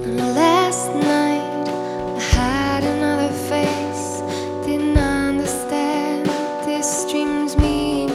Last night I had another face, didn't understand this dream's meaning.